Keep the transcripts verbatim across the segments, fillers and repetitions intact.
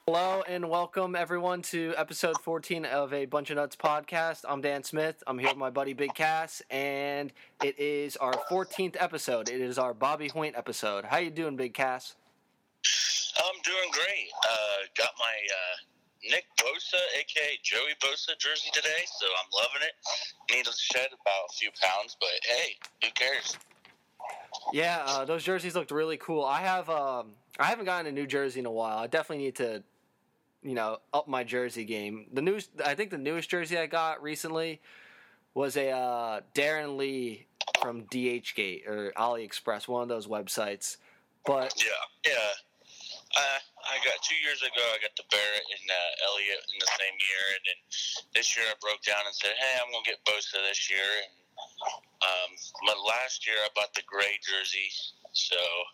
Hello and welcome everyone to episode fourteen of a Bunch of Nuts podcast. I'm Dan Smith. I'm here with my buddy Big Cass, and it is our fourteenth episode. It is our Bobby Hoynt episode. How you doing, Big Cass? I'm doing great. Uh, got my uh, Nick Bosa, aka Joey Bosa, jersey today, so I'm loving it. Need to shed about a few pounds, but hey, who cares? Yeah, uh, those jerseys looked really cool. I have um, I haven't gotten a new jersey in a while. I definitely need to, you know, up my jersey game. The news, I think the newest jersey I got recently was a uh, Darren Lee from DHgate or AliExpress, one of those websites. But yeah, yeah. Uh, I got two years ago. I got the Barrett and uh, Elliott in the same year, and then this year I broke down and said, "Hey, I'm gonna get Bosa this year." And um, but last year I bought the gray jersey, so.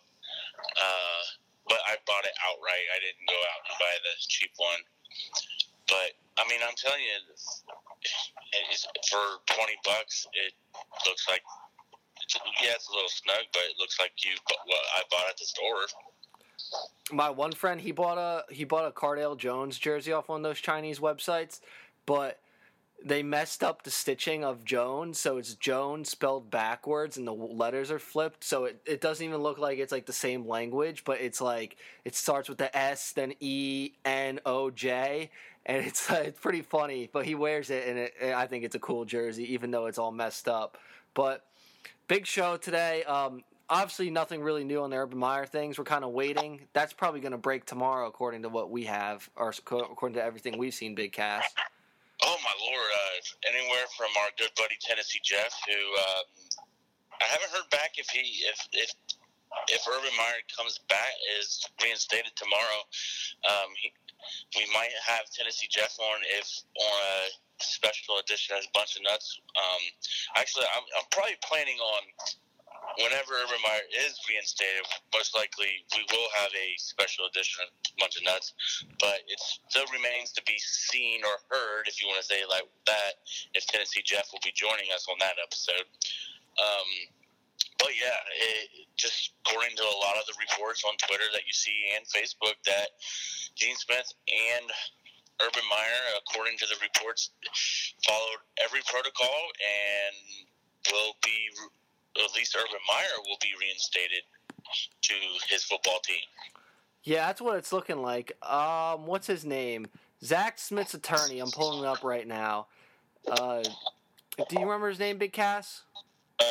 Uh, But I bought it outright. I didn't go out and buy the cheap one. But I mean, I'm telling you, it's, for twenty bucks, it looks like it's, yeah, it's a little snug, but it looks like you what I bought at the store. My one friend, he bought a he bought a Cardale Jones jersey off one of those Chinese websites, but they messed up the stitching of Jones, so it's Jones spelled backwards and the letters are flipped, so it, it doesn't even look like it's like the same language, but it's like it starts with the S, then E, N, O, J, and it's uh, it's pretty funny, but he wears it, and it, I think it's a cool jersey, even though it's all messed up. But big show today. Um, obviously, nothing really new on the Urban Meyer things. We're kind of waiting. That's probably going to break tomorrow, according to what we have, or according to everything we've seen, Big Cass. Oh my lord! Uh, anywhere from our good buddy Tennessee Jeff, who um, I haven't heard back if he if if if Urban Meyer comes back is reinstated tomorrow. Um, he, we might have Tennessee Jeff on if on a special edition as a bunch of nuts. Um, actually, I'm I'm probably planning on whenever Urban Meyer is reinstated, most likely we will have a special edition of Bunch of Nuts, but it still remains to be seen or heard, if you want to say it like that, if Tennessee Jeff will be joining us on that episode. Um, but yeah, it, just according to a lot of the reports on Twitter that you see and Facebook, that Gene Smith and Urban Meyer, according to the reports, followed every protocol and will be, at least Urban Meyer will be reinstated to his football team. Yeah, that's what it's looking like. Um, what's his name? Zach Smith's attorney. I'm pulling it up right now. Uh, do you remember his name, Big Cass? Uh,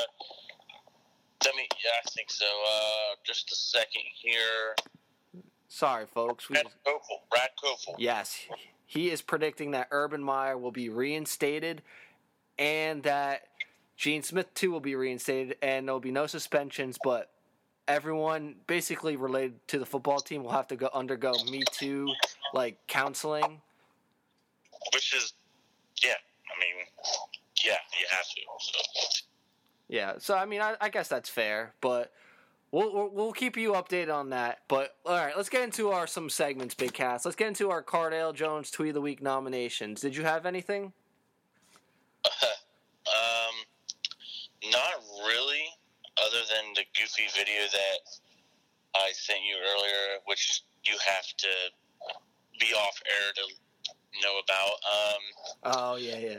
let me. Yeah, I think so. Uh, just a second here. Sorry, folks. We Brad Kofel. Brad Kofel. Yes, he is predicting that Urban Meyer will be reinstated, and that Gene Smith too will be reinstated, and there will be no suspensions, but everyone basically related to the football team will have to go undergo Me Too, like, counseling. Which is, yeah, I mean, yeah, you have to. So. Yeah, so, I mean, I, I guess that's fair, but we'll, we'll we'll keep you updated on that. But, all right, let's get into our some segments, Big Cass. Let's get into our Cardale Jones Tweet of the Week nominations. Did you have anything? Uh, um, not really. Other than the goofy video that I sent you earlier, which you have to be off air to know about. Um, oh, yeah, yeah.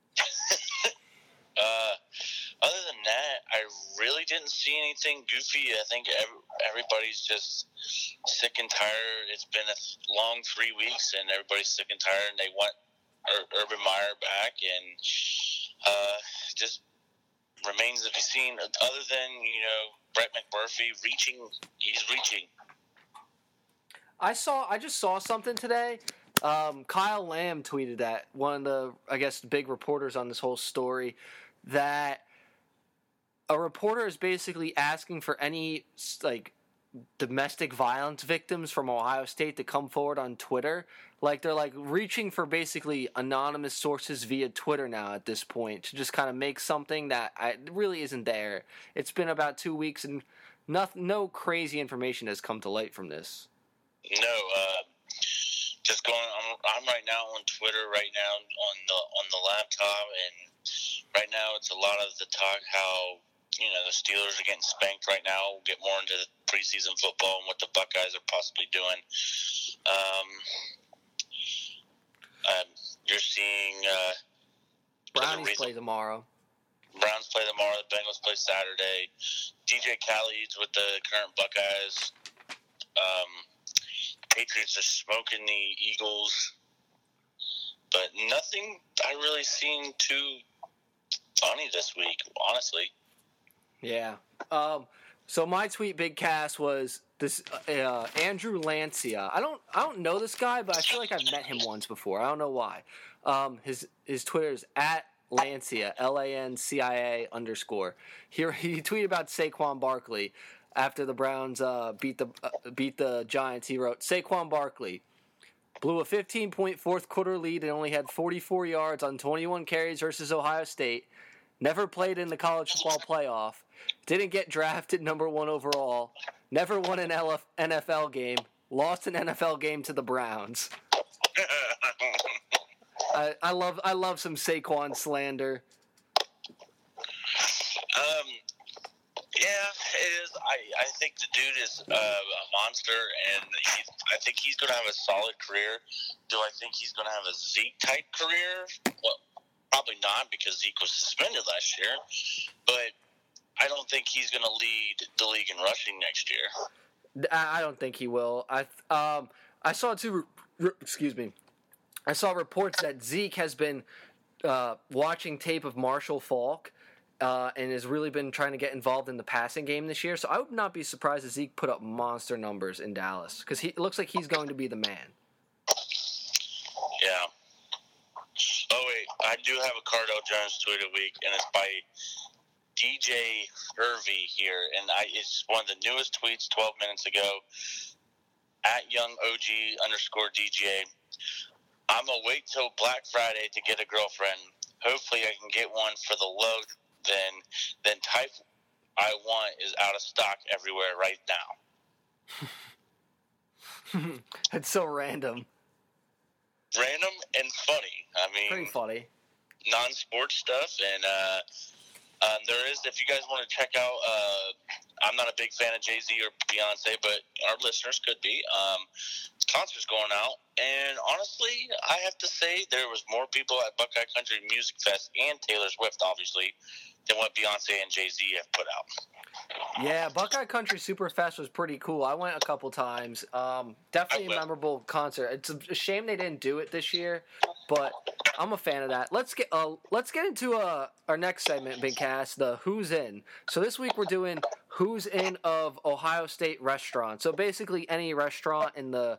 uh, other than that, I really didn't see anything goofy. I think every, everybody's just sick and tired. It's been a long three weeks, and everybody's sick and tired, and they want Ur- Urban Meyer back, and uh, just remains to be seen, other than, you know, Brett McMurphy reaching, he's reaching. I saw, I just saw something today. Um, Kyle Lamb tweeted that, one of the, I guess, big reporters on this whole story, that a reporter is basically asking for any, like, domestic violence victims from Ohio State to come forward on Twitter. Like, they're, like, reaching for basically anonymous sources via Twitter now at this point to just kind of make something that I, really isn't there. It's been about two weeks and nothing, no crazy information has come to light from this. No, uh, just going, I'm, I'm right now on Twitter right now on the, on the laptop, and right now it's a lot of the talk how, you know, the Steelers are getting spanked right now. We'll get more into preseason football and what the Buckeyes are possibly doing. Um, um, you're seeing uh, Brownies play tomorrow. Browns play tomorrow. The Bengals play Saturday. D J Khaled's with the current Buckeyes. Um, Patriots are smoking the Eagles. But nothing I really seen too funny this week, honestly. Yeah. Um, so my tweet, Big Cass, was this uh, Andrew Lancia. I don't I don't know this guy, but I feel like I've met him once before. I don't know why. Um, his his Twitter is at Lancia, L A N C I A underscore. Here he tweeted about Saquon Barkley after the Browns uh, beat the uh, beat the Giants. He wrote, Saquon Barkley blew a fifteen-point fourth quarter lead and only had forty-four yards on twenty-one carries versus Ohio State. Never played in the college football playoff. Didn't get drafted number one overall. Never won an N F L game. Lost an N F L game to the Browns. I, I love I love some Saquon slander. Um, yeah, it is. I, I think the dude is uh, a monster, and he, I think he's going to have a solid career. Do I think he's going to have a Zeke-type career? Well, probably not, because Zeke was suspended last year. But I don't think he's going to lead the league in rushing next year. I don't think he will. I um I saw two. Excuse me. I saw reports that Zeke has been uh, watching tape of Marshall Faulk uh, and has really been trying to get involved in the passing game this year. So I would not be surprised if Zeke put up monster numbers in Dallas, because it looks like he's going to be the man. Yeah. Oh, wait. I do have a Cardell Jones tweet a week, and it's by D J Hervey here. And I, it's one of the newest tweets twelve minutes ago. At young O G underscore D J. I'm going to wait till Black Friday to get a girlfriend. Hopefully I can get one for the low. Then, then type I want is out of stock everywhere right now. It's so random. Random and funny. I mean, pretty funny. Non-sports stuff. And uh, um, there is, if you guys want to check out, uh, I'm not a big fan of Jay-Z or Beyonce, but our listeners could be. Um, concert's going out, and honestly, I have to say there was more people at Buckeye Country Music Fest and Taylor Swift, obviously, than what Beyonce and Jay-Z have put out. Yeah, Buckeye Country Superfest was pretty cool. I went a couple times. Um, definitely a memorable concert. It's a shame they didn't do it this year, but I'm a fan of that. Let's get uh, let's get into uh, our next segment, Big Cass, the Who's In. So this week we're doing Who's In of Ohio State restaurants. So basically any restaurant in the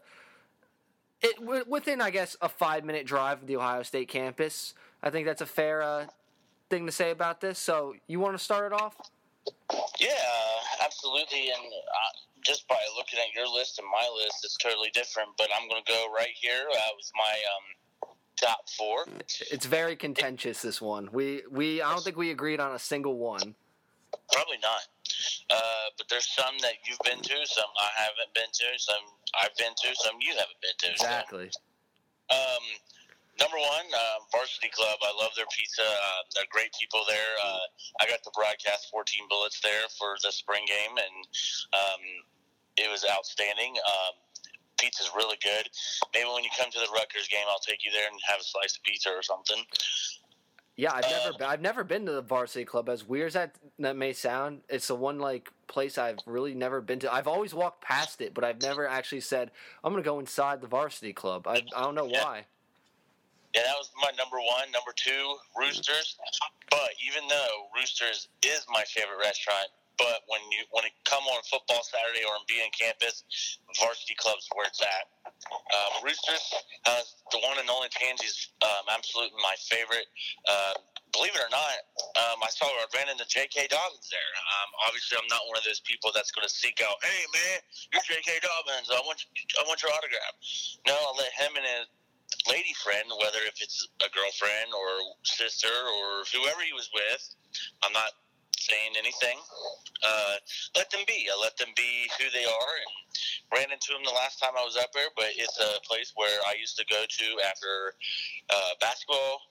it within, I guess, a five-minute drive of the Ohio State campus. I think that's a fair uh, thing to say about this. So you want to start it off? Yeah, absolutely. And uh, just by looking at your list and my list, it's totally different. But I'm going to go right here uh, with my um, top four. It's very contentious, this one. We we I don't think we agreed on a single one. Probably not. Uh, but there's some that you've been to, some I haven't been to, some I've been to, some you haven't been to. Exactly. So, um, number one, uh, Varsity Club. I love their pizza. Uh, they're great people there. Uh, I got to broadcast fourteen Bullets there for the spring game, and um, it was outstanding. Um, pizza's really good. Maybe when you come to the Rutgers game, I'll take you there and have a slice of pizza or something. Yeah, I've never been, I've never been to the Varsity Club. As weird as that, that may sound, it's the one like place I've really never been to. I've always walked past it, but I've never actually said I'm going to go inside the Varsity Club. I I don't know yeah. why. Yeah, that was my number one. Number two, Roosters. But even though Roosters is my favorite restaurant, but when you when it come on football Saturday or on being campus, Varsity Club's where it's at. Uh, Roosters, uh, the one and only Tansy's um, absolutely my favorite. Uh, believe it or not, um, I saw I ran into J K. Dobbins there. Um, obviously, I'm not one of those people that's going to seek out, hey man, you're J K. Dobbins. I want I want your autograph. No, I'll let him and his lady friend, whether if it's a girlfriend or sister or whoever he was with, I'm not saying anything. Uh, let them be. I let them be who they are, and ran into them the last time I was up there, but it's a place where I used to go to after uh, basketball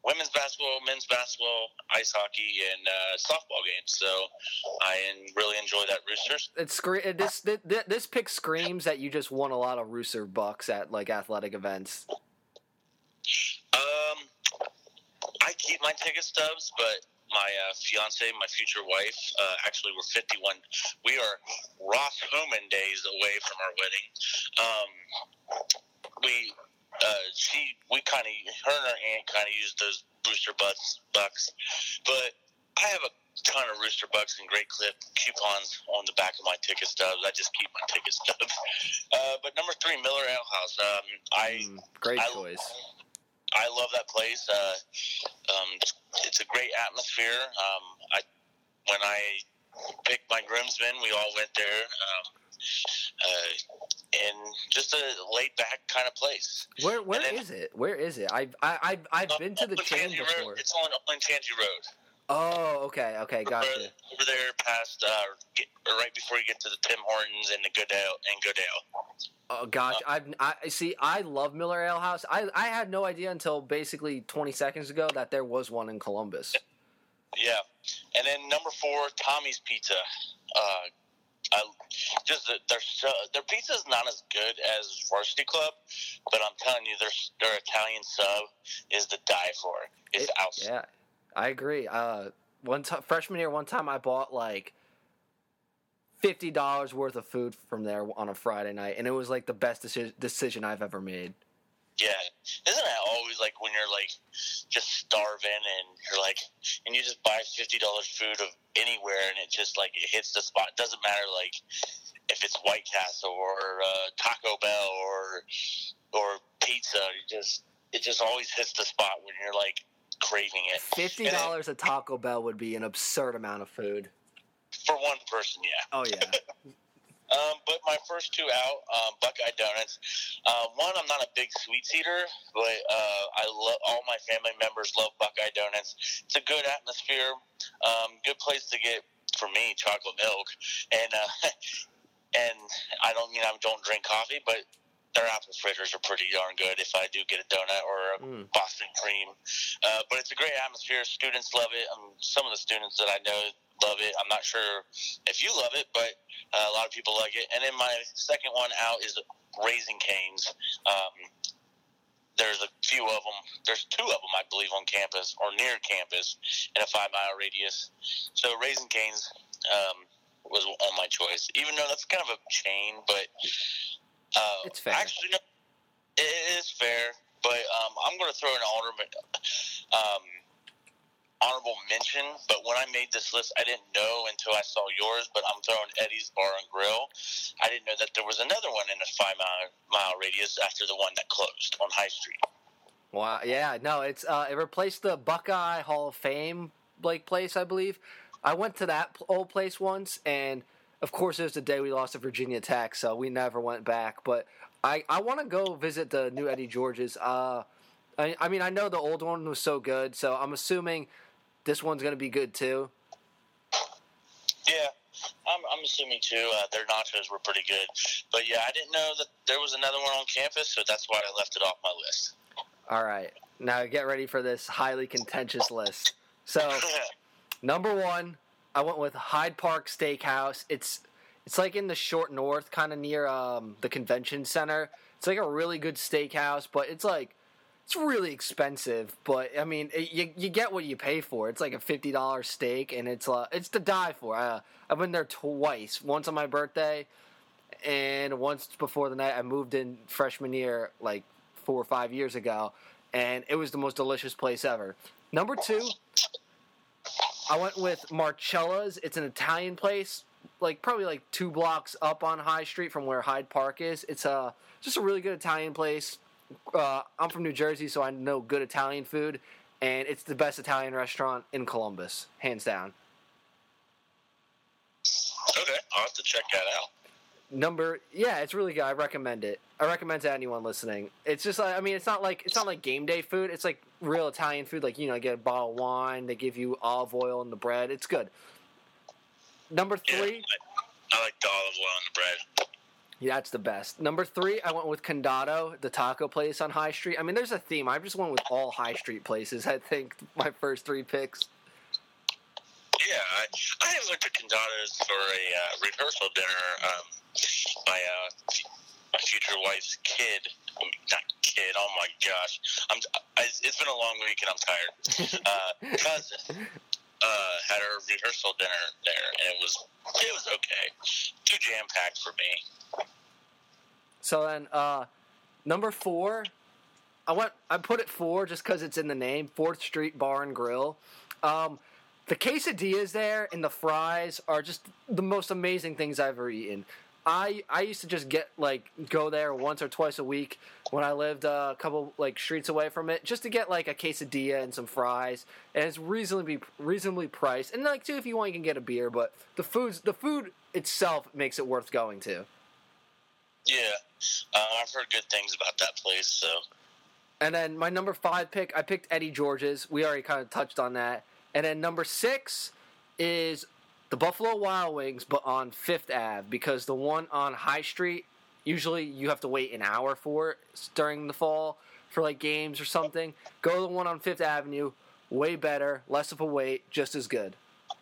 women's basketball, men's basketball, ice hockey, and uh, softball games. So I really enjoy that Roosters. It's this, this this pick screams that you just won a lot of Rooster bucks at like athletic events. Um, I keep my ticket stubs, but my uh, fiance, my future wife, uh, actually we're fifty-one. We are Ross Homan days away from our wedding. Um, we, uh, she, we kind of, her and her aunt kind of used those Rooster bucks, bucks, but I have a ton of Rooster bucks and Great Clip coupons on the back of my ticket stubs. I just keep my ticket stubs. Uh, but number three, Miller Ale House. Um, I mm, great I, choice. I love that place. Uh, um, it's a great atmosphere. Um, I when I picked my groomsmen, we all went there. Um, uh, and just a laid back kind of place. Where where then, is it? Where is it? I've I, I've I've uh, been to the chain Tangy before. Road. It's on on Tangy Road. Oh, okay, okay, gotcha. Over, over there, past uh, get, or right before you get to the Tim Hortons and the Goodale and Goodale. Oh gosh, uh, I've I see. I love Miller Ale House. I I had no idea until basically twenty seconds ago that there was one in Columbus. Yeah, and then number four, Tommy's Pizza. Uh, I just their their pizza is not as good as Varsity Club, but I'm telling you, their their Italian sub is to die for. It's it, outstanding. Yeah. I agree. Uh, one t- freshman year, one time I bought like fifty dollars worth of food from there on a Friday night, and it was like the best deci- decision I've ever made. Yeah, isn't that always like when you're like just starving and you're like, and you just buy fifty dollars food of anywhere, and it just like it hits the spot. It doesn't matter like if it's White Castle or uh, Taco Bell or or pizza. You just it just always hits the spot when you're like craving it. Fifty dollars a Taco Bell would be an absurd amount of food for one person. Yeah. Oh yeah. um, but my first two out, um, Buckeye Donuts. Uh, one, I'm not a big sweets eater, but uh, I love all my family members love Buckeye Donuts. It's a good atmosphere, um, good place to get for me chocolate milk, and uh, and I don't mean I don't drink coffee, but their apple fritters are pretty darn good if I do get a donut or a mm. Boston cream. Uh, but it's a great atmosphere. Students love it. Um, some of the students that I know love it. I'm not sure if you love it, but uh, a lot of people like it. And then my second one out is Raising Cane's. Um, there's a few of them. There's two of them, I believe, on campus or near campus in a five-mile radius. So Raising Cane's um, was on my choice, even though that's kind of a chain, but Uh, it's fair. Actually, no, it is fair, but um, I'm going to throw an honorable, um, honorable mention. But when I made this list, I didn't know until I saw yours. But I'm throwing Eddie's Bar and Grill. I didn't know that there was another one in a five mile mile radius after the one that closed on High Street. Wow. Yeah. No. It's uh, it replaced the Buckeye Hall of Fame like place, I believe. I went to that old place once, and of course, it was the day we lost to Virginia Tech, so we never went back. But I, I want to go visit the new Eddie George's. Uh, I, I mean, I know the old one was so good, so I'm assuming this one's going to be good too. Yeah, I'm, I'm assuming too. Uh, their nachos were pretty good. But yeah, I didn't know that there was another one on campus, so that's why I left it off my list. All right. Now get ready for this highly contentious list. So, number one, I went with Hyde Park Steakhouse. It's it's like in the short north, kind of near um, the convention center. It's like a really good steakhouse, but it's like it's really expensive. But I mean, it, you you get what you pay for. It's like a fifty dollars steak, and it's uh, it's to die for. Uh, I've been there twice. Once on my birthday, and once before the night I moved in freshman year, like four or five years ago, and it was the most delicious place ever. Number two, I went with Marcella's. It's an Italian place, like probably like two blocks up on High Street from where Hyde Park is. It's a just a really good Italian place. Uh, I'm from New Jersey, so I know good Italian food, and it's the best Italian restaurant in Columbus, hands down. Okay, I'll have to check that out. Number, yeah, it's really good. I recommend it. I recommend to anyone listening. It's just, like, I mean, it's not like it's not like game day food. It's like real Italian food. Like, you know, get a bottle of wine. They give you olive oil in the bread. It's good. Number three. Yeah, I, I like the olive oil in the bread. Yeah, that's the best. Number three, I went with Condado, the taco place on High Street. I mean, there's a theme. I just went with all High Street places, I think, my first three picks. Yeah, I, I went to Condado's for a uh, rehearsal dinner. Um, my, uh, my future wife's kid, not kid, oh my gosh. I'm, I, it's been a long week and I'm tired. Uh, cousin uh, had her rehearsal dinner there, and it was, it was okay. Too jam-packed for me. So then, uh, number four, I went. I put it four just because it's in the name. Fourth Street Bar and Grill. Um, the quesadillas there and the fries are just the most amazing things I've ever eaten. I I used to just get like go there once or twice a week when I lived uh, a couple like streets away from it, just to get like a quesadilla and some fries, and it's reasonably reasonably priced. And like too, if you want, you can get a beer, but the food's the food itself makes it worth going to. Yeah, uh, I've heard good things about that place. So, and then my number five pick, I picked Eddie George's. We already kind of touched on that. And then number six is the Buffalo Wild Wings, but on Fifth Avenue, because the one on High Street, usually you have to wait an hour for it during the fall for like games or something. Go to the one on Fifth Avenue, way better, less of a wait, just as good.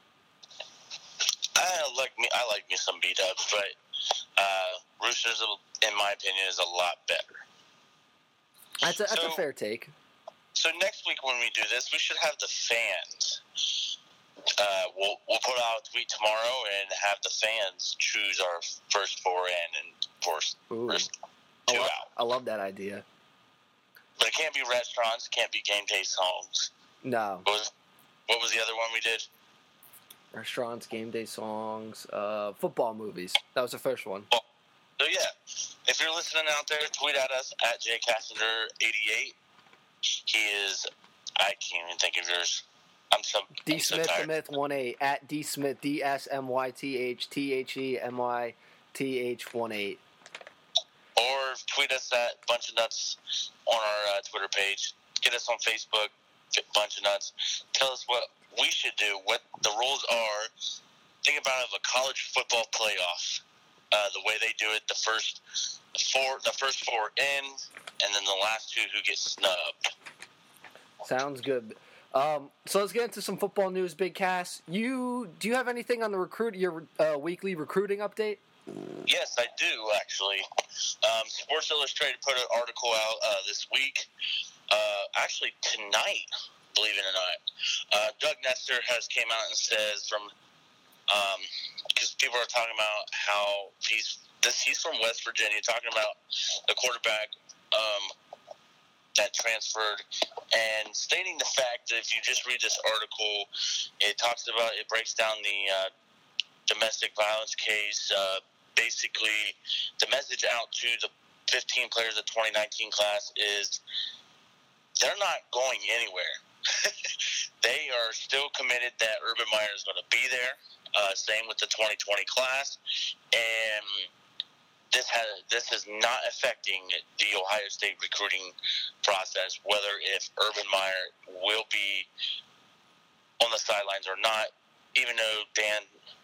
I like me. I like me some B-dubs, but. Uh, Roosters, in my opinion, is a lot better. That's a, that's so, a fair take. So next week when we do this, we should have the fans. Uh, we'll we'll put out a tweet tomorrow and have the fans choose our first four in and first, first two I, out. I love that idea. But it can't be restaurants. Can't be game day songs. No. What was, what was the other one we did? Restaurants, game day songs, uh, football movies. That was the first one. Well, so yeah, if you're listening out there, tweet at us at J Cassender eighty-eight. He is. I can't even think of yours. I'm so. D I'm Smith so the Myth one eight at D Smith D S M Y T H T H E M Y T H one eight. Or tweet us at Bunch of Nuts on our uh, Twitter page. Get us on Facebook, Bunch of Nuts. Tell us what we should do, what the rules are. Think about it of a college football playoff. Uh, the way they do it, the first four, the first four in, and then the last two who get snubbed. Sounds good. Um, so let's get into some football news, Big Cass. You do you have anything on the recruit your uh, weekly recruiting update? Yes, I do actually. Um, Sports Illustrated put an article out uh, this week. Uh, actually tonight, believe it or not, uh, Doug Nestor has came out and says from because um, people are talking about how he's this he's from West Virginia, talking about the quarterback um, that transferred, and stating the fact that if you just read this article, it talks about it breaks down the uh, domestic violence case. Uh, basically, the message out to the fifteen players of the twenty nineteen class is they're not going anywhere. They are still committed that Urban Meyer is going to be there. Uh, same with the twenty twenty class, and this has this is not affecting the Ohio State recruiting process. Whether if Urban Meyer will be on the sidelines or not, even though Dan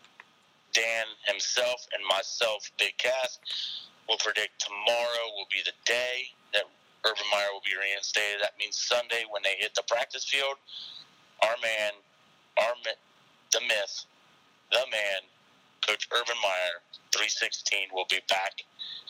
Dan himself and myself, Big Cass, will predict tomorrow will be the day that Urban Meyer will be reinstated. That means Sunday when they hit the practice field, our man, our the myth. The man, Coach Urban Meyer, three sixteen, will be back,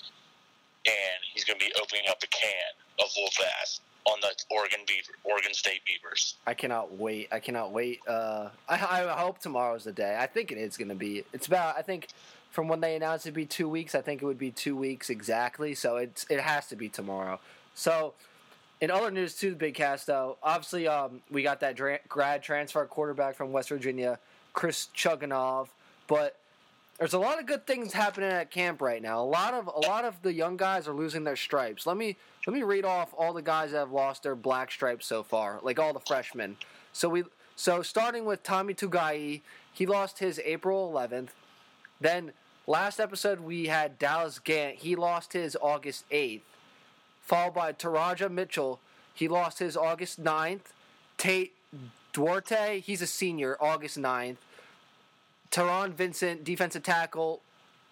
and he's going to be opening up a can of Wolf Ass on the Oregon Beaver, Oregon State Beavers. I cannot wait. I cannot wait. Uh, I, I hope tomorrow's the day. I think it is going to be. It's about, I think, from when they announced it'd be two weeks, I think it would be two weeks exactly, so it's it has to be tomorrow. So, in other news, too, the Big Cast, though, obviously um, we got that dra- grad transfer quarterback from West Virginia, Chris Chugunov, but there's a lot of good things happening at camp right now. A lot of a lot of the young guys are losing their stripes. Let me let me read off all the guys that have lost their black stripes so far, like all the freshmen. So we so starting with Tommy Tugai, he lost his April eleventh. Then last episode we had Dallas Gant, he lost his August eighth. Followed by Taraja Mitchell, he lost his August ninth. Tate Duarte, he's a senior, August ninth. Teron Vincent, defensive tackle,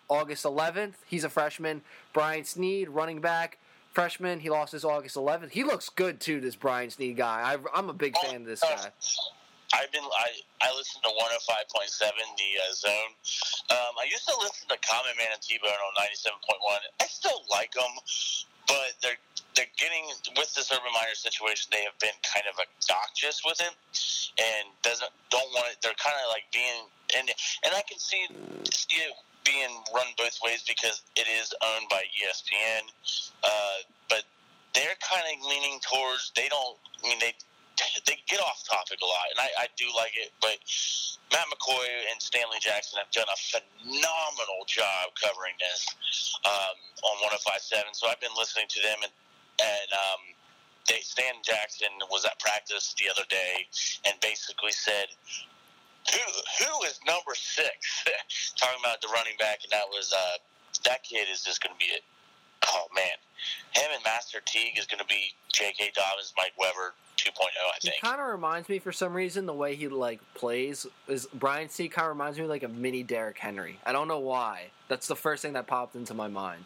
August eleventh. He's a freshman. Brian Snead, running back, freshman. He lost his August eleventh. He looks good, too, this Brian Snead guy. I, I'm a big oh, fan of this uh, guy. I've been I, I listen to one oh five point seven, the uh, Zone. Um, I used to listen to Common Man and T-Bone on ninety-seven point one. I still like them, but they're they're getting with this Urban Meyer situation. They have been kind of obnoxious with it, and doesn't don't want it. They're kind of like being and and I can see see it being run both ways because it is owned by E S P N, uh, but they're kind of leaning towards they don't. I mean they. They get off topic a lot, and I, I do like it, but Matt McCoy and Stanley Jackson have done a phenomenal job covering this um, on one oh five point seven, so I've been listening to them, and, and um, they, Stan Jackson was at practice the other day and basically said, who who is number six? Talking about the running back, and that was, uh, that kid is just going to be it. Oh, man. Him and Master Teague is going to be J K. Dobbins, Mike Weber, two point oh, I think. He kind of reminds me, for some reason, the way he like plays is Brian C. kind of reminds me like a mini Derrick Henry. I don't know why. That's the first thing that popped into my mind.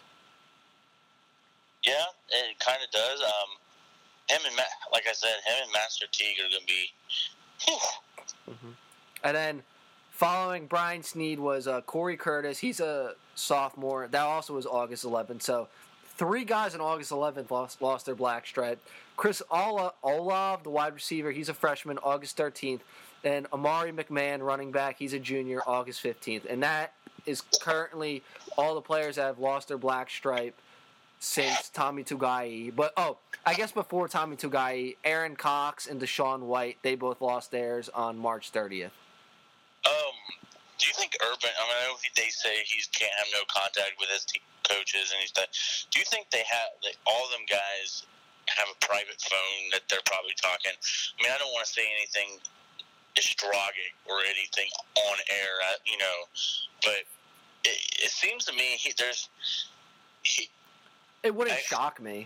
Yeah, it kind of does. Um, him and Ma- like I said, him and Master Teague are going to be. Mm-hmm. And then following Brian Snead was uh, Corey Curtis. He's a sophomore. That also was August eleventh. So three guys on August eleventh lost, lost their black stripe. Chris Ola, Olave, the wide receiver, he's a freshman, August thirteenth. And Amari McMahon, running back, he's a junior, August fifteenth. And that is currently all the players that have lost their black stripe since Tommy Tugai. But, oh, I guess before Tommy Tugai, Aaron Cox and Deshaun White, they both lost theirs on March thirtieth. Um, do you think Urban, I mean, I know they say he can't have no contact with his team coaches and he's that. Do you think they have, like, all of them guys have a private phone that they're probably talking? I mean, I don't want to say anything astrologic or anything on air, you know, but it, it seems to me he, there's... He, it wouldn't I, shock me.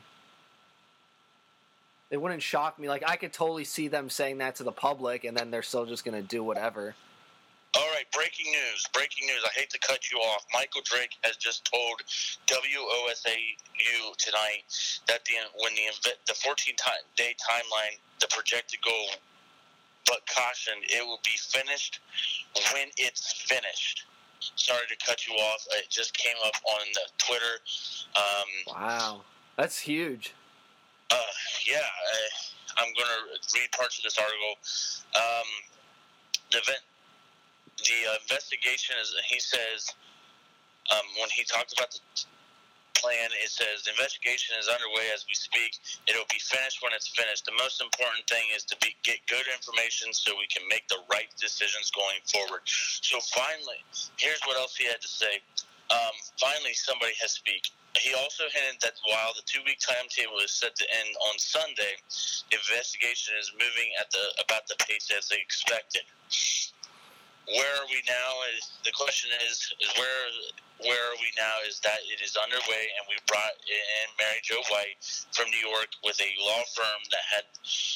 It wouldn't shock me. Like, I could totally see them saying that to the public, and then they're still just going to do whatever. All right, breaking news. Breaking news. I hate to cut you off. Michael Drake has just told W O S A U tonight that the when the the fourteen-day timeline, the projected goal, but caution, it will be finished when it's finished. Sorry to cut you off. It just came up on the Twitter. Um, wow. That's huge. Uh, yeah, I, I'm going to read parts of this article. Um, the event... The uh, investigation is, he says, um, when he talks about the plan, it says, the investigation is underway as we speak. It'll be finished when it's finished. The most important thing is to be, get good information so we can make the right decisions going forward. So finally, here's what else he had to say. Um, finally, somebody has speak. He also hinted that while the two-week timetable is set to end on Sunday, the investigation is moving at the about the pace as they expected. Where are we now? Is the question is is where where are we now? Is that it is underway, and we brought in Mary Jo White from New York with a law firm that had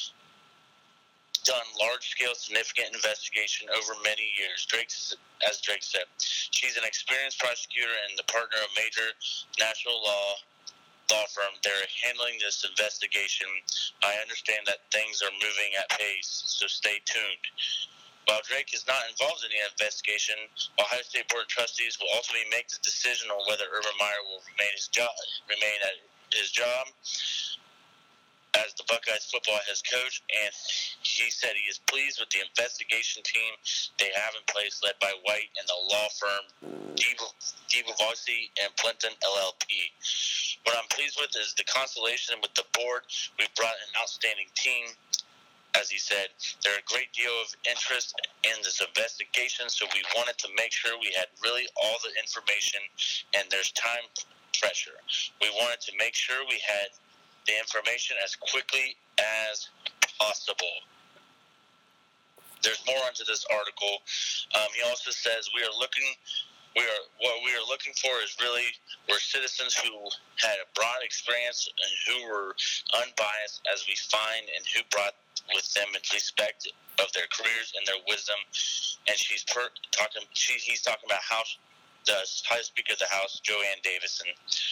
done large-scale, significant investigation over many years. Drake, as Drake said, she's an experienced prosecutor and the partner of major national law law firm. They're handling this investigation. I understand that things are moving at pace, so stay tuned. While Drake is not involved in the investigation, Ohio State Board of Trustees will ultimately make the decision on whether Urban Meyer will remain his job, remain at his job as the Buckeyes football head coach. And he said he is pleased with the investigation team they have in place, led by White and the law firm DeBavasi and Plimpton L L P. What I'm pleased with is the constellation with the board. We've brought an outstanding team. As he said, there are a great deal of interest in this investigation, so we wanted to make sure we had really all the information, and there's time pressure. We wanted to make sure we had the information as quickly as possible. There's more onto this article. Um, he also says we are looking... We are what we are looking for is really we're citizens who had a broad experience and who were unbiased as we find and who brought with them in respect of their careers and their wisdom. And she's per, talking. She, he's talking about how the highest speaker of the House, Joanne Davison.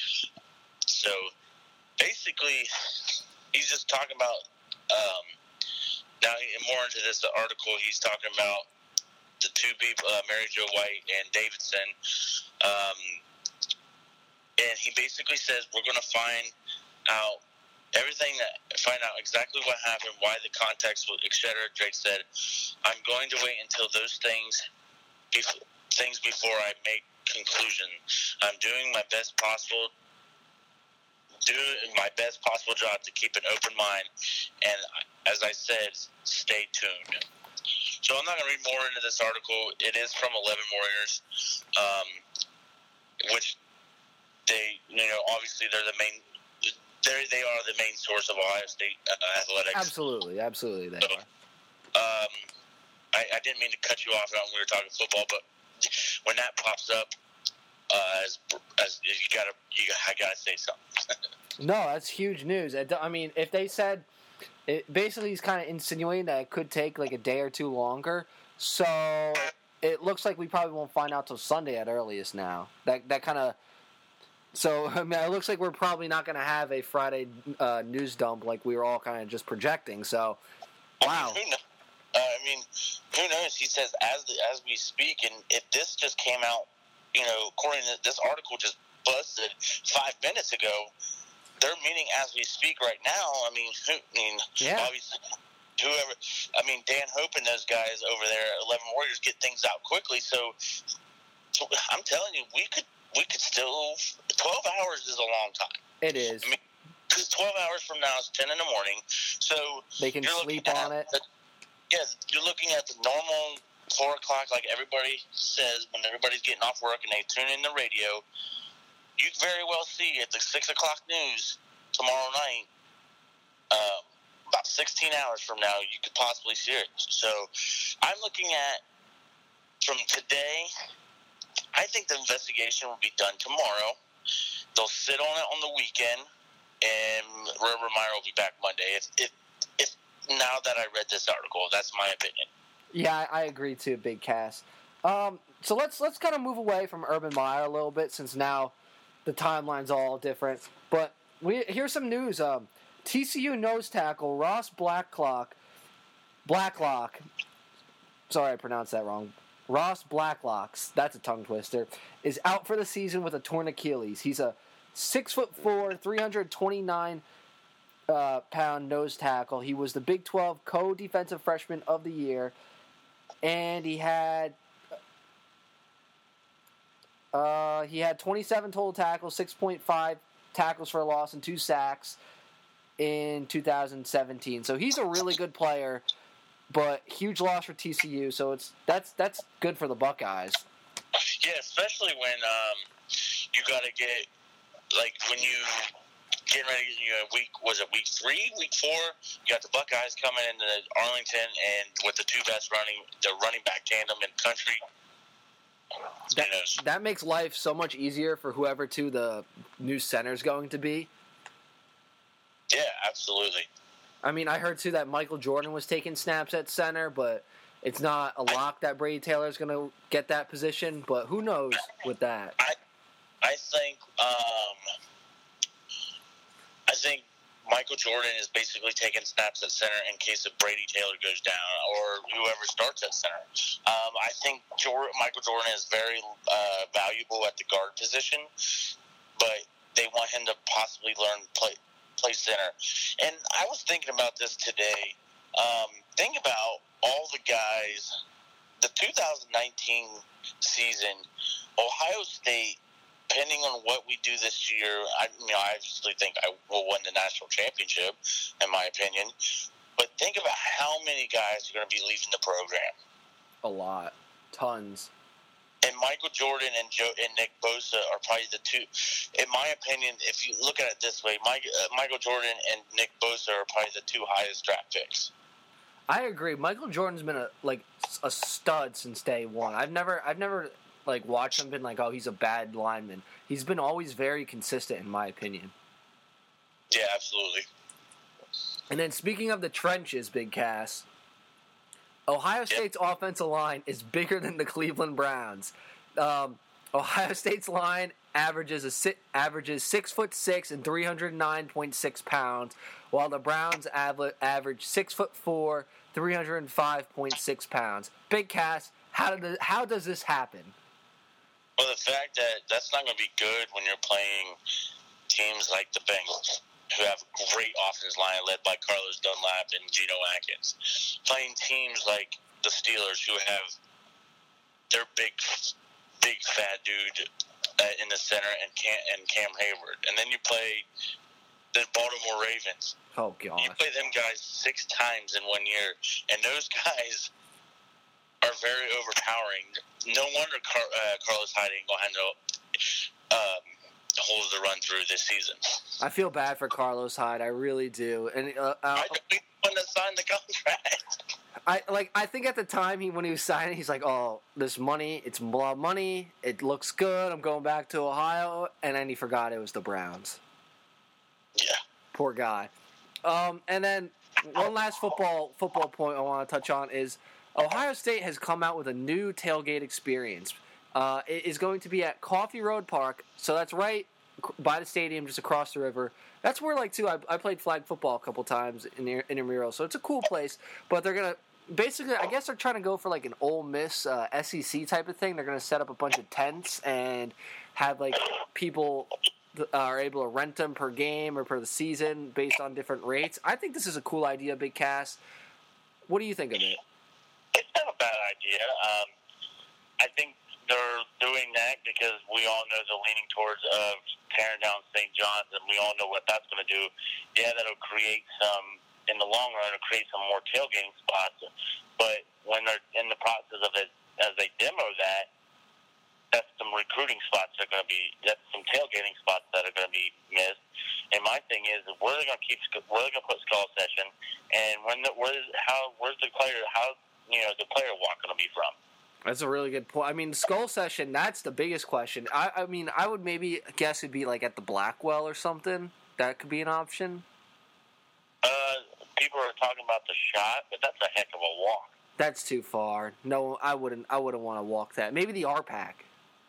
So basically, he's just talking about, um, now more into this article, he's talking about the two people, uh, Mary Jo White and Davidson. Um, and he basically says, we're going to find out everything, that find out exactly what happened, why the context, et cetera. Drake said, I'm going to wait until those things, before, things before I make conclusion. I'm doing my best possible doing my best possible job to keep an open mind, and as I said, stay tuned. So I'm not going to read more into this article. It is from eleven Warriors, um, which they, you know, obviously they're the main, they they are the main source of Ohio State uh, athletics. Absolutely, absolutely, they so, are. Um, I, I didn't mean to cut you off when we were talking football, but when that pops up, uh, as as you gotta, you I gotta say something. No, that's huge news. I mean, if they said, it basically he's kind of insinuating that it could take like a day or two longer. So it looks like we probably won't find out till Sunday at earliest now. That that kind of. So I mean, it looks like we're probably not going to have a Friday uh, news dump like we were all kind of just projecting. So, wow. I mean, who knows? Uh, I mean, who knows? He says as the, as we speak, and if this just came out, you know, according to this article just busted five minutes ago. They're meeting as we speak right now. I mean, who, I mean, yeah. obviously, whoever. I mean, Dan Hope and those guys over there, eleven Warriors, get things out quickly. So, so I'm telling you, we could, we could still. Twelve hours is a long time. It is. I mean, because twelve hours from now is ten in the morning. So they can sleep on it. The, yeah, you're looking at the normal four o'clock, like everybody says when everybody's getting off work and they tune in the radio. You very well see at the six o'clock news tomorrow night, uh, about sixteen hours from now, you could possibly see it. So I'm looking at, from today, I think the investigation will be done tomorrow. They'll sit on it on the weekend, and Urban Meyer will be back Monday. If, if, if now that I read this article, that's my opinion. Yeah, I agree too, Big Cass. Um, so let's let's kind of move away from Urban Meyer a little bit, since now the timeline's all different. But we here's some news. Um, T C U nose tackle Ross Blacklock, Blacklock, sorry I pronounced that wrong. Ross Blacklocks, that's a tongue twister, is out for the season with a torn Achilles. He's a six foot four, three hundred twenty-nine uh, pound nose tackle. He was the Big twelve co-defensive freshman of the year, and he had uh, he had twenty-seven total tackles, six point five tackles for a loss, and two sacks in two thousand seventeen. So he's a really good player. But huge loss for T C U, so it's that's that's good for the Buckeyes. Yeah, especially when um, you got to get, like, when you getting ready, you know, week was it week three, week four? You got the Buckeyes coming into Arlington, and with the two best running, the running back tandem in the country. That, that makes life so much easier for whoever to the new center is going to be. Yeah, absolutely. I mean, I heard, too, that Michael Jordan was taking snaps at center, but it's not a lock that Brady Taylor is going to get that position, but who knows with that? I I think um, I think Michael Jordan is basically taking snaps at center in case if Brady Taylor goes down or whoever starts at center. Um, I think Jordan, Michael Jordan is very uh, valuable at the guard position, but they want him to possibly learn play play center. And I was thinking about this today. Um, think about all the guys, the two thousand nineteen season, Ohio State, depending on what we do this year, I, you know, I obviously think I will win the national championship, in my opinion. But think about how many guys are going to be leaving the program. A lot. Tons. And Michael Jordan and Joe and Nick Bosa are probably the two. In my opinion, if you look at it this way, Mike, uh, Michael Jordan and Nick Bosa are probably the two highest draft picks. I agree. Michael Jordan's been a like a stud since day one. I've never, I've never like watched him been like, oh, he's a bad lineman. He's been always very consistent, in my opinion. Yeah, absolutely. And then speaking of the trenches, Big Cass, Ohio State's yep. offensive line is bigger than the Cleveland Browns. Um, Ohio State's line averages a si- averages six foot six and three hundred nine point six pounds, while the Browns av- average six foot four, three hundred five point six pounds. Big Cass, how did the, how does this happen? Well, the fact that that's not going to be good when you're playing teams like the Bengals, who have a great offensive line led by Carlos Dunlap and Geno Atkins, playing teams like the Steelers, who have their big, big fat dude uh, in the center and Cam, and Cam Hayward, and then you play the Baltimore Ravens. Oh God! You play them guys six times in one year, and those guys are very overpowering. No wonder Car- uh, Carlos Hyde ain't gonna have no um, holes to run through this season. I feel bad for Carlos Hyde. I really do. And uh, uh, I don't want to sign the contract. I like. I think at the time he when he was signing, he's like, "Oh, this money, it's a lot of money. It looks good. I'm going back to Ohio." And then he forgot it was the Browns. Yeah. Poor guy. Um, and then one last football football point I want to touch on is Ohio State has come out with a new tailgate experience. Uh, it is going to be at Coffee Road Park, so that's right by the stadium, just across the river. That's where, like, too, I, I played flag football a couple times in the, in Intramural, so it's a cool place. But they're gonna basically, I guess they're trying to go for like an Ole Miss uh, S E C type of thing. They're gonna set up a bunch of tents and have like people are able to rent them per game or per the season based on different rates. I think this is a cool idea, Big Cass. What do you think of it? It's not a bad idea. Um, I think they're doing that because we all know the leaning towards of tearing down Saint John's, and we all know what that's going to do. Yeah, that'll create some, in the long run, it'll create some more tailgating spots. But when they're in the process of it, as they demo that, that's some recruiting spots that are going to be, that's some tailgating spots that are going to be missed. And my thing is, where are they going to keep, where are they going to put Skull Session, and when the, where is, how, where's the player, how, you know, the player walk going to be from? That's a really good point. I mean, Skull Session, that's the biggest question. I, I mean, I would maybe guess it'd be like at the Blackwell or something. That could be an option. Uh, people are talking about the Shot, but that's a heck of a walk. That's too far. No, I wouldn't. I wouldn't want to walk that. Maybe the R PAC.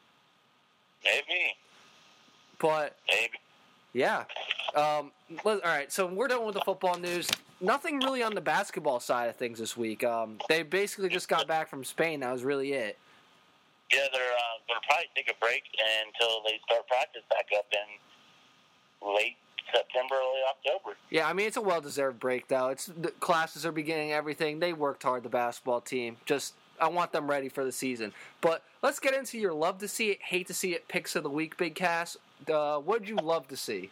Maybe. But Maybe. Yeah. Um, all right, so we're done with the football news. Nothing really on the basketball side of things this week. Um, they basically just got back from Spain. That was really it. Yeah, they're uh, going to probably take a break until they start practice back up in late September, early October. Yeah, I mean, it's a well-deserved break, though. It's the classes are beginning, everything. They worked hard, the basketball team. Just, I want them ready for the season. But let's get into your love to see it, hate to see it picks of the week, Big Cass. Uh, what did you love to see?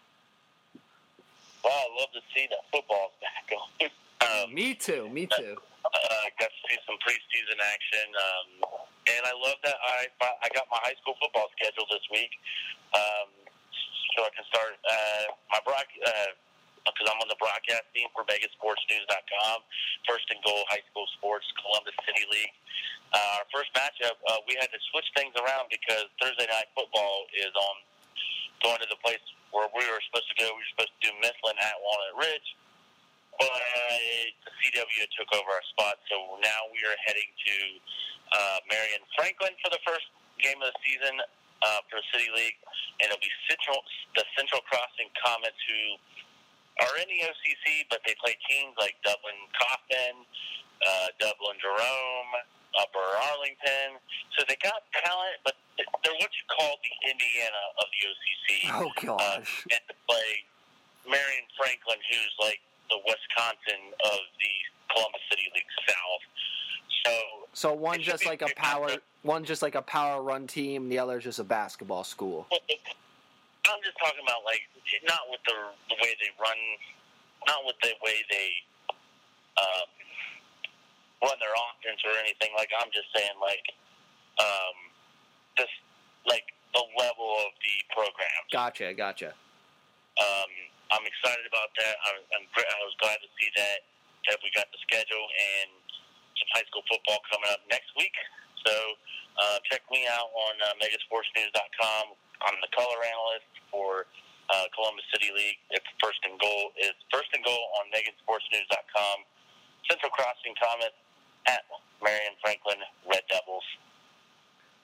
Well, I love to see that football's back on. um, me too, me too. Uh, got to see some preseason action, um, and I love that I I got my high school football schedule this week, um, so I can start uh, my broad because uh, I'm on the broadcast team for Vegas Sports News dot com. First and Goal High School Sports, Columbus City League. Uh, our first matchup, uh, we had to switch things around because Thursday night football is on going to the place where we were supposed to go. We were supposed to do Mifflin at Walnut Ridge. But the C W took over our spot, so now we are heading to uh, Marion Franklin for the first game of the season uh, for the City League, and it'll be Central, the Central Crossing Comets, who are in the O C C, but they play teams like Dublin Coffin, uh, Dublin Jerome, Upper Arlington. So they got talent, but they're what you call the Indiana of the O C C. Oh, gosh. Uh, and to play Marion Franklin, who's like the Wisconsin of the Columbus City League South. So, so one just like a power, one just like a power run team. The other is just a basketball school. I'm just talking about like not with the, the way they run, not with the way they um, run their offense or anything. Like I'm just saying, like um, this, like the level of the program. Gotcha, gotcha. Um, I'm excited about that. I'm, I'm, I was glad to see that, that we got the schedule and some high school football coming up next week. So uh, check me out on uh, Vegas Sports News dot com. I'm the color analyst for uh, Columbus City League. It's first and goal is first and goal on Vegas Sports News dot com. Central Crossing Comets at Marion Franklin Red Devils.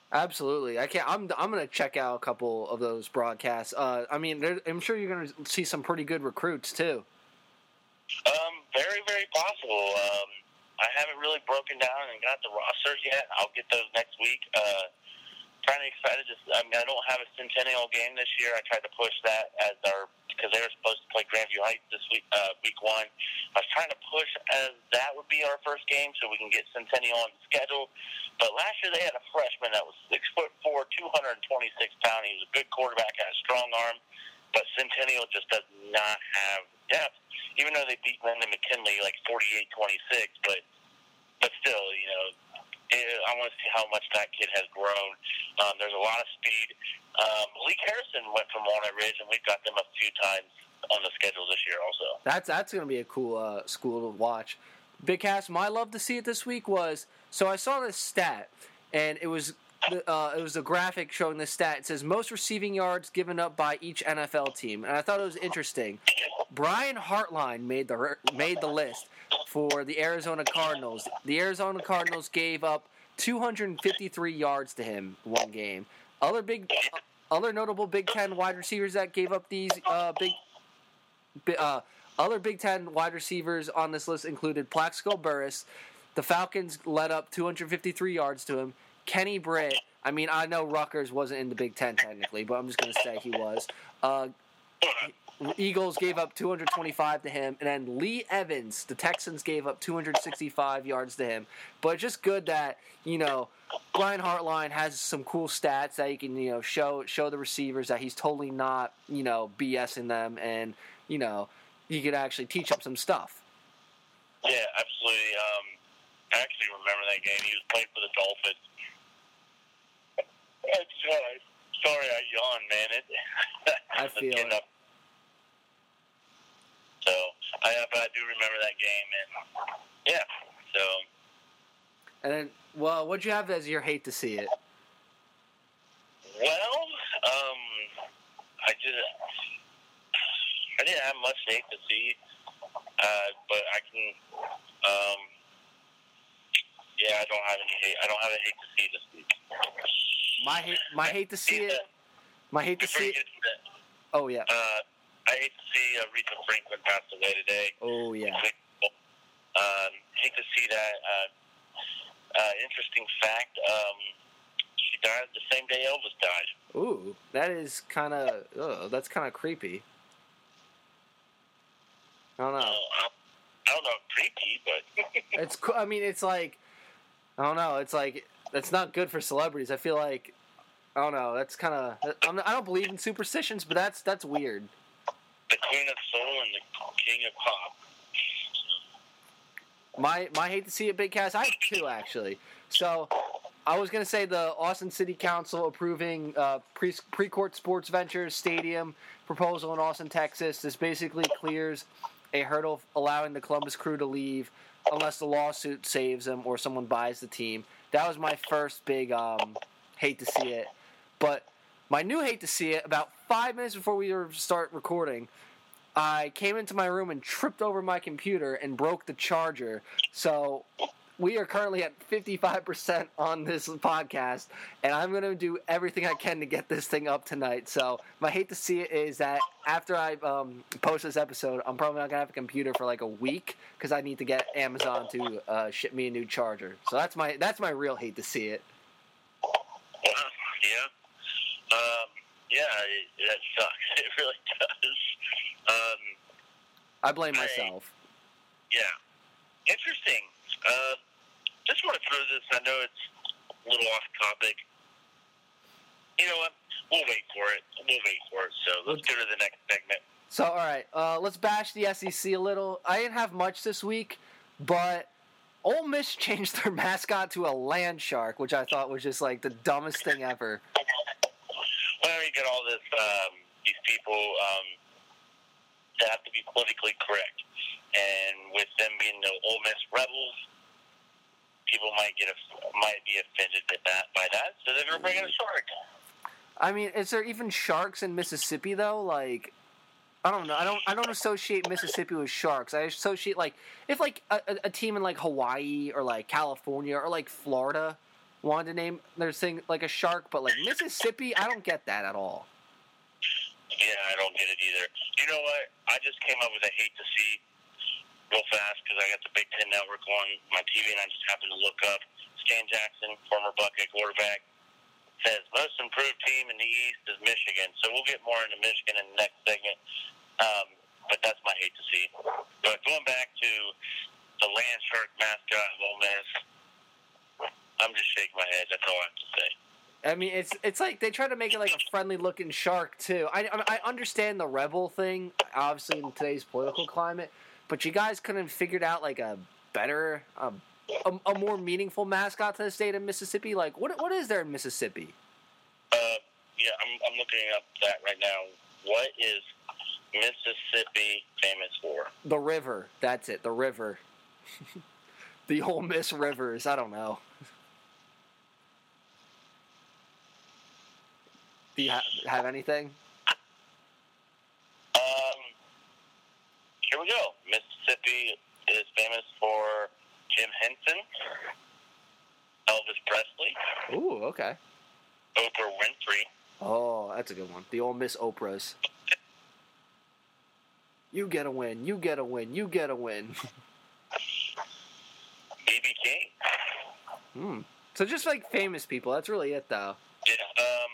Absolutely, I can't. I'm I'm gonna check out a couple of those broadcasts. Uh, I mean, I'm sure you're gonna see some pretty good recruits too. Um, very, very possible. Um, I haven't really broken down and got the roster yet. I'll get those next week. Uh, kind of excited. Just, I mean, I don't have a Centennial game this year. I tried to push that as our because they were supposed to play Grandview Heights this week, uh, week one. I was trying to push as that would be our first game so we can get Centennial on the schedule. But last year they had a freshman that was six foot four, two hundred twenty-six pounds. He was a good quarterback, had a strong arm, but Centennial just does not have depth. Even though they beat Lyndon McKinley like forty-eight twenty-six, but but still, you know, it, I want to see how much that kid has grown. Um, there's a lot of speed. Um, Lee Harrison went from Walnut Ridge, and we've got them a few times on the schedule this year also. That's that's going to be a cool uh, school to watch. Big Cass, my love to see it this week was, so I saw this stat, and it was uh, it was a graphic showing this stat. It says most receiving yards given up by each N F L team, and I thought it was interesting. Brian Hartline made the made the list for the Arizona Cardinals. The Arizona Cardinals gave up two hundred fifty-three yards to him one game. Other big, other notable Big Ten wide receivers that gave up these uh, big, uh, other Big Ten wide receivers on this list included Plaxico Burress. The Falcons led up two hundred fifty-three yards to him. Kenny Britt. I mean, I know Rutgers wasn't in the Big Ten technically, but I'm just going to say he was. Uh, Eagles gave up two hundred twenty-five to him, and then Lee Evans, the Texans gave up two hundred sixty-five yards to him. But it's just good that, you know, Brian Hartline has some cool stats that he can, you know, show show the receivers that he's totally not, you know, BSing them, and, you know, he could actually teach them some stuff. Yeah, absolutely. Um, I actually remember that game. He was playing for the Dolphins. Sorry, sorry I yawned, man. It, I feel it. Up. So, I, but I do remember that game, and yeah, so. And then, well, what'd you have as your hate to see it? Well, um, I just, I didn't have much hate to see, uh, but I can, um, yeah, I don't have any hate. I don't have a hate to see this week. My hate, my hate to see it. My hate to see it. Oh yeah. Uh, I hate to see uh, Rita Franklin pass away today. Oh yeah. Um, hate to see that. Uh, uh, interesting fact. Um, she died the same day Elvis died. Ooh, that is kind of. Oh, that's kind of creepy. I don't know. Uh, I don't know, creepy, but it's. I mean, it's like. I don't know. It's like. That's not good for celebrities. I feel like, I don't know. That's kind of. I don't believe in superstitions, but that's that's weird. The Queen of Soul and the King of Pop. My my hate to see it, Big Cass. I have two actually. So, I was gonna say the Austin City Council approving uh, pre Precourt Sports Ventures Stadium proposal in Austin, Texas. This basically clears a hurdle allowing the Columbus Crew to leave unless the lawsuit saves them or someone buys the team. That was my first big um, hate to see it. But my new hate to see it, about five minutes before we start recording, I came into my room and tripped over my computer and broke the charger. So we are currently at fifty-five percent on this podcast, and I'm going to do everything I can to get this thing up tonight. So my hate to see it is that after I um, post this episode, I'm probably not going to have a computer for like a week because I need to get Amazon to uh, ship me a new charger. So that's my that's my real hate to see it. Yeah. Um, yeah, it, that sucks. It really does. Um, I blame myself. I, yeah. Interesting. Uh, just want to throw this. I know it's a little off topic. You know what? We'll wait for it. We'll wait for it. So let's go to the next segment. So, all right. Uh, let's bash the S E C a little. I didn't have much this week, but Ole Miss changed their mascot to a land shark, which I thought was just like the dumbest thing ever. Well, you get all this, um, these people um, that have to be politically correct. And with them being the Ole Miss Rebels, people might get might be offended by that. By that, so they're going to bring in a shark. I mean, is there even sharks in Mississippi though? Like, I don't know. I don't. I don't associate Mississippi with sharks. I associate like if like a, a team in like Hawaii or like California or like Florida, wanted to name their thing like a shark, but like Mississippi, I don't get that at all. Yeah, I don't get it either. You know what? I just came up with a hate to see real fast because I got the Big Ten Network on my T V, and I just happened to look up Stan Jackson, former Buckeye quarterback, says most improved team in the East is Michigan. So we'll get more into Michigan in the next segment. Um, but that's my hate to see. But going back to the land shark mascot of Ole Miss, I'm just shaking my head. That's all I have to say. I mean, it's it's like they try to make it like a friendly looking shark too. I I understand the rebel thing, obviously in today's political climate, but you guys couldn't figure out like a better, a, a, a more meaningful mascot to the state of Mississippi. Like what what is there in Mississippi? Uh, yeah, I'm I'm looking up that right now. What is Mississippi famous for? The river. That's it. The river. The Ole Miss rivers. I don't know. Do you ha- have anything? Um, here we go. Mississippi is famous for Jim Henson, Elvis Presley. Ooh, okay. Oprah Winfrey. Oh, that's a good one. The Ole Miss Oprahs. You get a win. You get a win. You get a win. B B King. Hmm. So just like famous people. That's really it, though. Yeah. Um.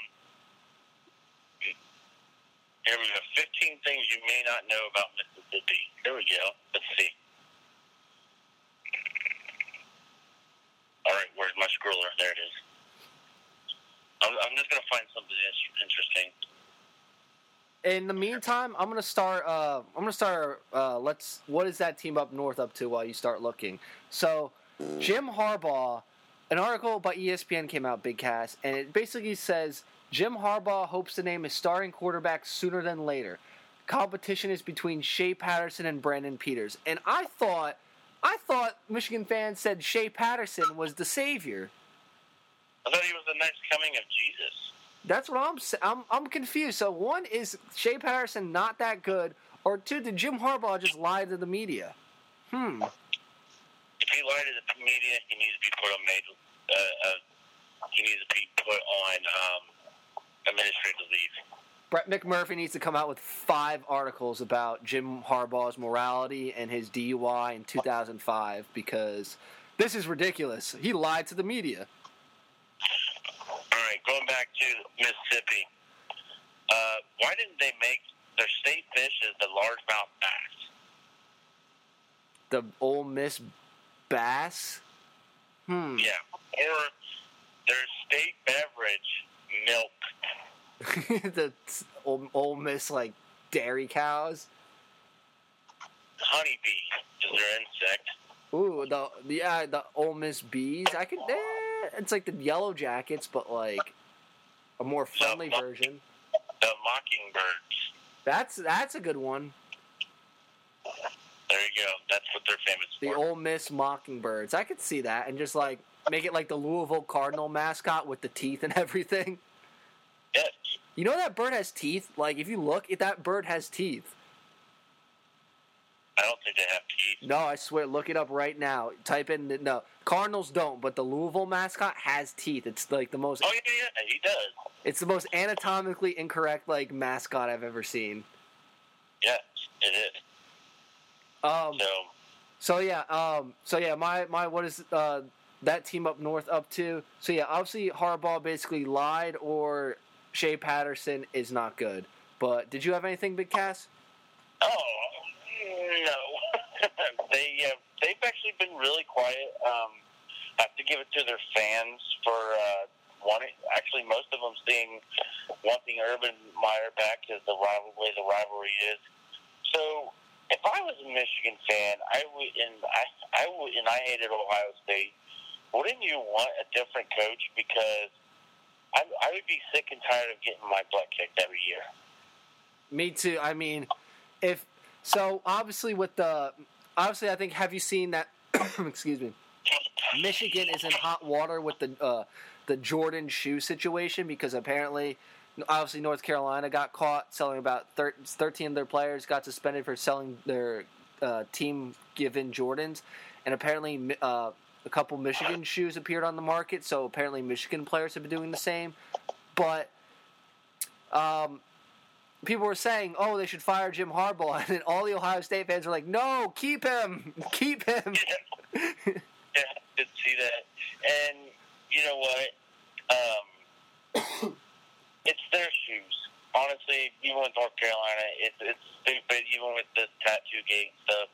Here we go. fifteen things you may not know about Mississippi. Here we go. Let's see. All right, where's my scroller? There it is. I'm, I'm just going to find something interesting. In the meantime, I'm gonna start. Uh, I'm gonna start. Uh, let's. What is that team up north up to while you start looking? So, Jim Harbaugh. An article by E S P N came out, Big Cass, and it basically says Jim Harbaugh hopes to name his starting quarterback sooner than later. Competition is between Shea Patterson and Brandon Peters, and I thought, I thought Michigan fans said Shea Patterson was the savior. I thought he was the next coming of Jesus. That's what I'm saying. I'm I'm confused. So one, is Shea Patterson not that good, or two, did Jim Harbaugh just lie to the media? Hmm. If he lied to the media, he needs to be put on made. Uh, uh, he needs to be put on um, administrative leave. Brett McMurphy needs to come out with five articles about Jim Harbaugh's morality and his D U I in two thousand five because this is ridiculous. He lied to the media. All right, going back to Mississippi. Uh, why didn't they make their state fish is the largemouth bass? The Ole Miss bass? Hmm. Yeah. Or their state beverage, milk. The Ole, Ole Miss, like, dairy cows? Honeybee is their insect. Ooh, the yeah, the Ole Miss bees. I could. Eh, it's like the Yellow Jackets, but like a more friendly the, version. The mockingbirds. That's that's a good one. There you go. That's what they're famous the for. The Ole Miss Mockingbirds. I could see that, and just like make it like the Louisville Cardinal mascot with the teeth and everything. Yes. You know that bird has teeth. Like if you look, if that bird has teeth. I don't think they have teeth. No, I swear. Look it up right now. Type in the, no Cardinals don't, but the Louisville mascot has teeth. It's like the most. Oh yeah, yeah, he does. It's the most anatomically incorrect like mascot I've ever seen. Yes, it is. Um. So. So yeah. Um. So yeah. My my what is uh that team up north up to? So yeah. Obviously Harbaugh basically lied, or Shea Patterson is not good. But did you have anything, Big Cass? Oh. No, they uh, they've actually been really quiet. Um, I have to give it to their fans for uh, wanting. Actually, most of them seeing wanting Urban Meyer back as the rival way the rivalry is. So, if I was a Michigan fan, I would and I I would and I hated Ohio State. Wouldn't you want a different coach? Because I I would be sick and tired of getting my butt kicked every year. Me too. I mean, if. So, obviously, with the... Obviously, I think... Have you seen that... excuse me. Michigan is in hot water with the uh, the Jordan shoe situation because apparently, obviously, North Carolina got caught selling about thirteen of their players, got suspended for selling their uh, team-given Jordans. And apparently, uh, a couple Michigan shoes appeared on the market, so apparently Michigan players have been doing the same. But um, people were saying, oh, they should fire Jim Harbaugh, and then all the Ohio State fans were like, no, keep him, keep him. Yeah, yeah I did see that. And you know what? Um, it's their shoes. Honestly, even with North Carolina, it's it's stupid. Even with this tattoo gate stuff.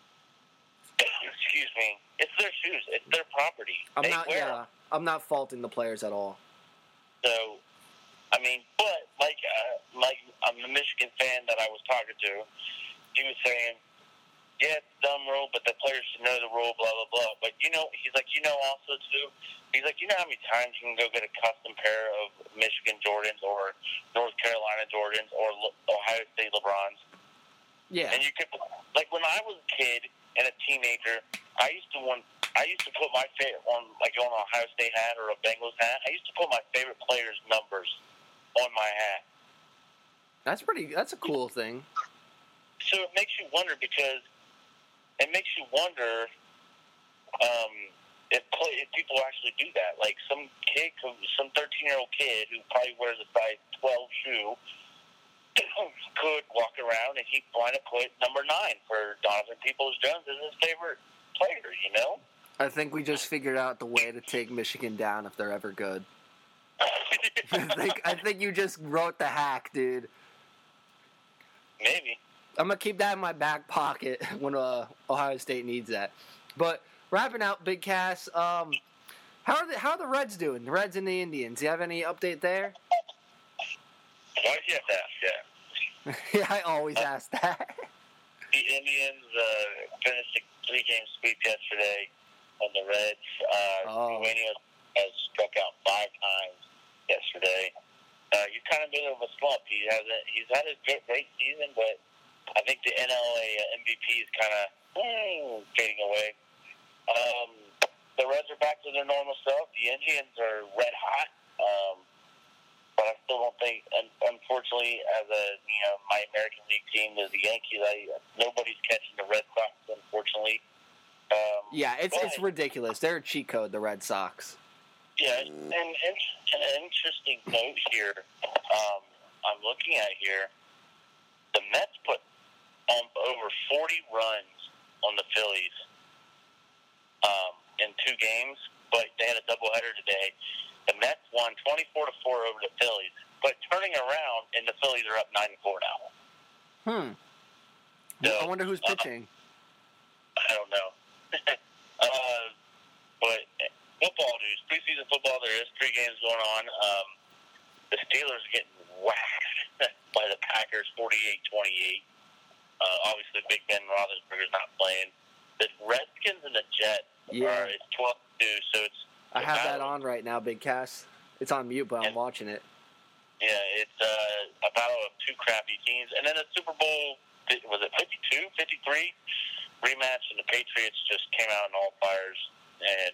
Excuse me. It's their shoes. It's their property. I'm they not. wear Yeah, them. I'm not faulting the players at all. So, I mean, but like, uh, like I'm the Michigan fan that I was talking to. He was saying, "Yeah, it's a dumb rule, but the players should know the rule." Blah blah blah. But you know, he's like, you know, also too. He's like, you know how many times you can go get a custom pair of Michigan Jordans or North Carolina Jordans or Le- Ohio State LeBrons? Yeah. And you could, like when I was a kid and a teenager, I used to want, I used to put my favorite on, like on an Ohio State hat or a Bengals hat. I used to put my favorite players' numbers on my hat. That's pretty. That's a cool thing. So it makes you wonder because it makes you wonder. Um, If, play, if people actually do that, like some kid, some thirteen-year-old kid who probably wears a size twelve shoe could walk around and he'd want to put number nine for Donovan Peoples-Jones as his favorite player, you know? I think we just figured out the way to take Michigan down if they're ever good. I think I think you just wrote the hack, dude. Maybe. I'm gonna keep that in my back pocket when uh, Ohio State needs that. But wrapping out Big Cass, um, how are the how are the Reds doing? The Reds and the Indians. Do you have any update there? Why did you have to ask that? Yeah, I always ask that. The Indians uh, finished a three-game sweep yesterday on the Reds. Uh, Oh. Eugenio has struck out five times yesterday. Uh, he's kind of in a bit of a slump. He hasn't. He's had a great, great season, but I think the N L A M V P is kind of mm, fading away. Um, the Reds are back to their normal self. The Indians are red hot, um, but I still don't think. Unfortunately, as a you know my American League team is the Yankees. I nobody's catching the Red Sox. Unfortunately. Um, Yeah, it's but, it's ridiculous. They're a cheat code, the Red Sox. Yeah, and, and an interesting note here. Um, I'm looking at here. The Mets put um, over forty runs on the Phillies um, in two games, but they had a doubleheader today. The Mets won twenty-four to four over the Phillies, but turning around, and the Phillies are up nine to four now. Hmm. So, I wonder who's uh, pitching. I don't know. uh, but football news, preseason football, there is three games going on. Um, the Steelers are getting whacked by the Packers forty-eight twenty-eight. Uh, obviously, Big Ben Roethlisberger's not playing. The Redskins and the Jets Yeah. are it's twelve to two, so it's I have that on right now, Big Cass. It's on mute, but I'm watching it. Yeah, it's uh, a battle of two crappy teams. And then the Super Bowl, was it fifty-two, fifty-three rematch, and the Patriots just came out in all fires and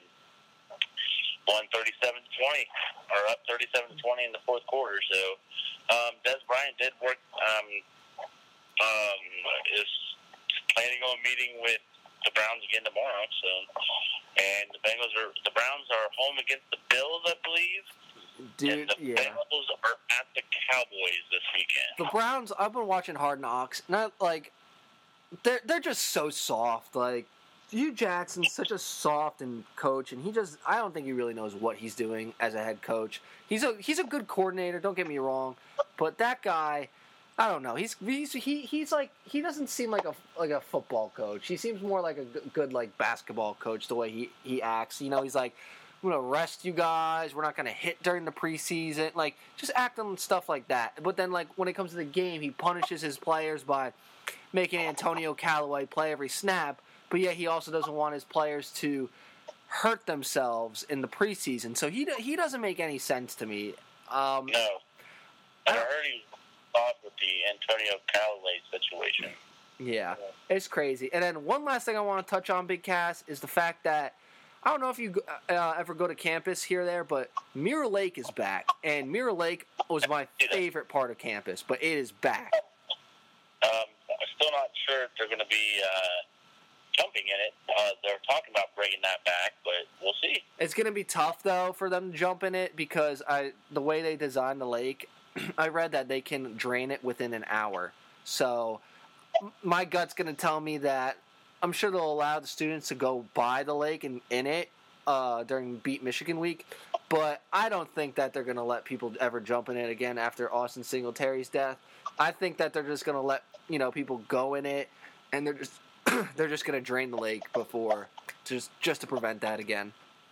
won thirty-seven to twenty, or up thirty-seven to twenty in the fourth quarter. So um, Des Bryant did work, um, um, is planning on meeting with the Browns again tomorrow. So, and the Bengals are, the Browns are home against the Bills, I believe. Dude, and the yeah. Bengals are at the Cowboys this weekend. The Browns, I've been watching Hard Knocks, not like they're they're just so soft. Like Hugh Jackson's such a soft and coach, and he just I don't think he really knows what he's doing as a head coach. He's a he's a good coordinator, don't get me wrong, but that guy, I don't know. He's he's he he's like he doesn't seem like a like a football coach. He seems more like a good, good like basketball coach the way he he acts. You know, he's like, we're going to rest you guys. We're not going to hit during the preseason. Like, just acting stuff like that. But then, like, when it comes to the game, he punishes his players by making Antonio Callaway play every snap. But yet he also doesn't want his players to hurt themselves in the preseason. So he he doesn't make any sense to me. Um, no. I heard he was with the Antonio Callaway situation. Yeah, it's crazy. And then one last thing I want to touch on, Big Cass, is the fact that I don't know if you uh, ever go to campus here or there, but Mirror Lake is back. And Mirror Lake was my favorite part of campus, but it is back. Um, I'm still not sure if they're going to be uh, jumping in it. Uh, they're talking about bringing that back, but we'll see. It's going to be tough, though, for them to jump in it because I the way they designed the lake, I read that they can drain it within an hour. So my gut's going to tell me that I'm sure they'll allow the students to go by the lake and in it uh, during Beat Michigan week, but I don't think that they're going to let people ever jump in it again after Austin Singletary's death. I think that they're just going to let, you know, people go in it, and they're just they're just going to drain the lake before just just to prevent that again.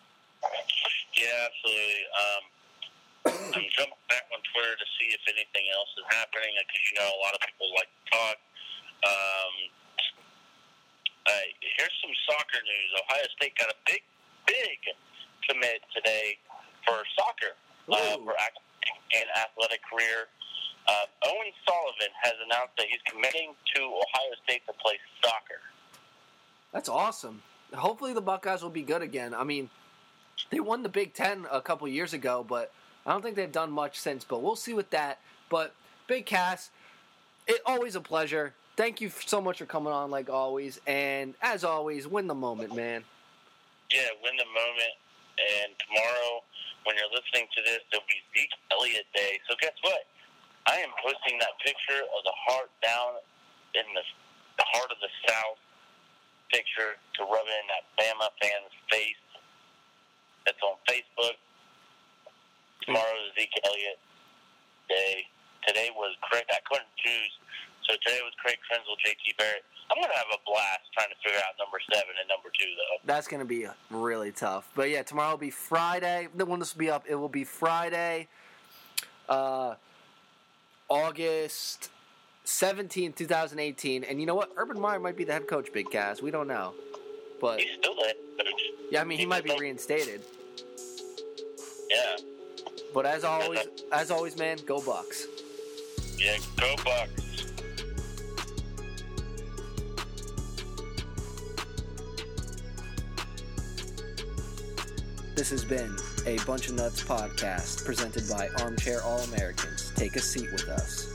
Yeah, absolutely. Um, I'm jumping back on Twitter to see if anything else is happening, because you know a lot of people like to talk. Um, uh, here's some soccer news. Ohio State got a big, big commit today for soccer, uh, for an athletic career. Uh, Owen Sullivan has announced that he's committing to Ohio State to play soccer. That's awesome. Hopefully the Buckeyes will be good again. I mean, they won the Big Ten a couple years ago, but I don't think they've done much since. But we'll see with that. But Big Cass, it always a pleasure. Thank you so much for coming on, like always. And as always, win the moment, man. Yeah, win the moment. And tomorrow, when you're listening to this, there'll be Zeke Elliott Day. So guess what? I am posting that picture of the heart down in the, the heart of the South picture to rub it in that Bama fan's face. That's on Facebook. Tomorrow is Zeke Elliott Day. Today was Craig. I couldn't choose. So today was Craig Krenzel, J T Barrett. I'm going to have a blast trying to figure out number seven and number two, though. That's going to be really tough. But, yeah, tomorrow will be Friday. When this will be up, it will be Friday, uh, August seventeenth, twenty eighteen. And you know what? Urban Meyer might be the head coach, Big Cass. We don't know. But he's still the head coach. Yeah, I mean, he, he might be reinstated. Yeah. But as always, as always, man, go Bucks. Yeah, go Bucks. This has been a Bunch of Nuts podcast presented by Armchair All-Americans. Take a seat with us.